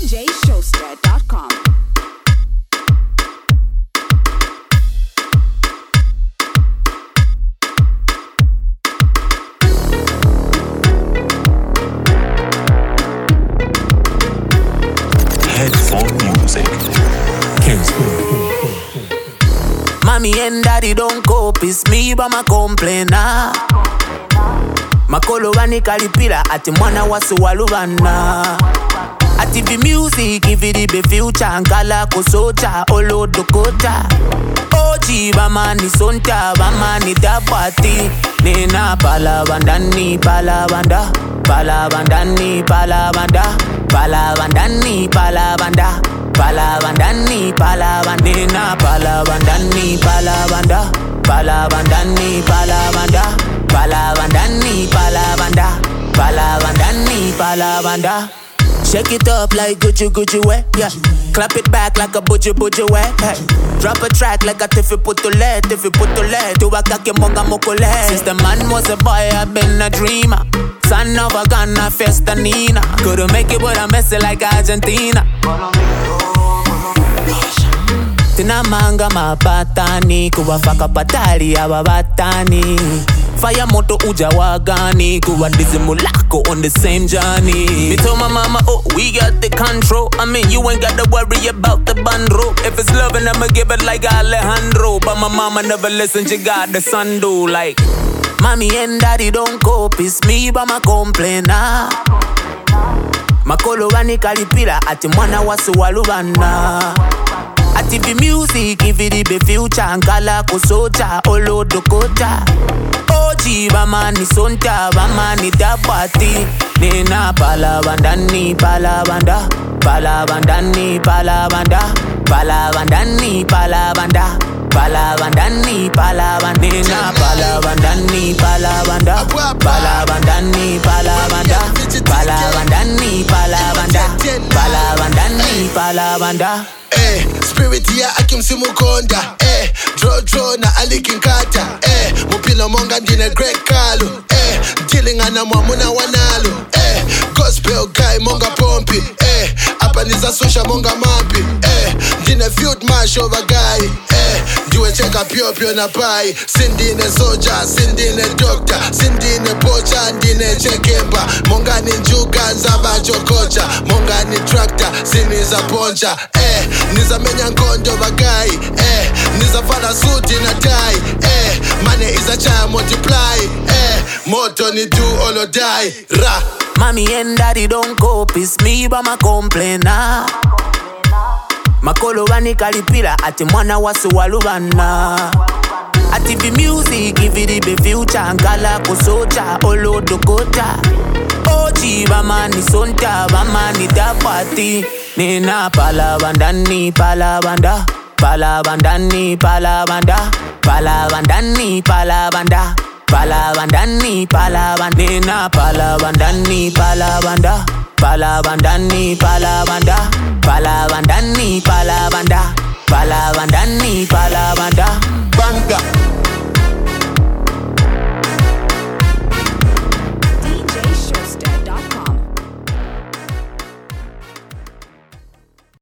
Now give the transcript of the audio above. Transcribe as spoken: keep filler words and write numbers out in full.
D J Showster dot com. Headphone music. Mommy and daddy don't cope, it's me but my complainer. Makolo wani kalipira ati mwana wasu walubana. Ati vi music ividi be future ankala kosocha olo dokota. Oji bamani sonta bamani dabati. Nena palabandani palabanda. Palabandani palabanda. Palabandani palabanda. Palabandani palabandina palabandani palabanda. Palabandani palabanda. Palabandani palabanda. Palabandani palabanda. Shake it up like Gucci Gucci way, yeah. Clap it back like a butcher butcher way, hey. Drop a track like a tiffy putole, tiffy putole. Do a kake monga mokole. Since the man was a boy, I've been a dreamer. Son of a gun, a festanina. Couldn't make it, but I'm messing like Argentina. Tina manga mapatani, kuwafaka patali ababatani. Fire moto uja wagani, kuwa dizimulako on the same journey. Me told my mama, oh, we got the control. I mean, you ain't got to worry about the bundle. If it's loving, I'ma give it like Alejandro. But my mama never listened, she got the son do like. Mommy and daddy don't cope, it's me but my complainer. Makolo wani kalipira ati mwana wasu walubana. Ati vi music ividi be future ankala kosocha olo dokota. Oji bamani sonta bamani dabati. Nena palabandani palabanda. Palabandani palabanda. Palabandani palabanda. Palabandani palabandina palabandani palabanda. Palabandani palabanda. Palabandani palabanda. Palabandani palabanda. Eh, spirit ya akimsimukonda. Eh, draw draw na alikinkata. Eh, mupila monga ndine Greg Kalu. Eh, dealing ana mwamuna wanalo. Eh, gospel guy monga pompi. Eh, apa niza susha monga mampi. Eh, ndine field march over guy. Eh, diwe cheka pio pio na pai. Sindine soja, sindine doctor. Sindine pocha, ndine chekemba. Monga ni njuga nzaba chokocha. Monga ni tractor, siniza poncha. Eh, niza menya nkondo bagai. Eh, niza fala suti na tie. Eh, money is a child multiply. Eh, moto ni do all or die. Ra. Mommy and daddy don't cope, it's me but my complainer. Makolo wani kalipira ati mwana wasu walubana. Ati vi music ividi be future ankala kosocha olo dokota. Oji bamani sonta bamani dabati. Nena palabandani palabanda. Palabandani palabanda. Palabandani palabanda. Palabandani palabandina palabandani palabanda. Palabandani palabanda. Palabandani palabanda. Palabandani